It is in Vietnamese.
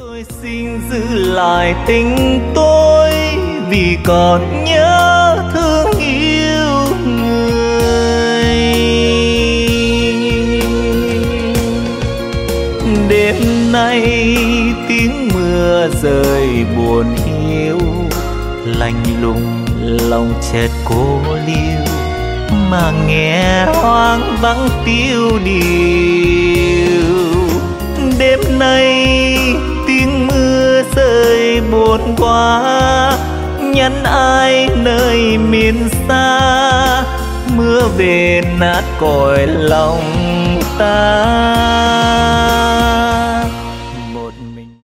Tôi xin giữ lại tình tôi vì còn nhớ thương yêu người. Đêm nay tiếng mưa rơi buồn hiu, lạnh lùng lòng chợt cô liêu, mà nghe hoang vắng tiêu điều. Đêm nay tiếng mưa rơi buồn quá, nhắn ai nơi miền xa, mưa về nát cõi lòng ta.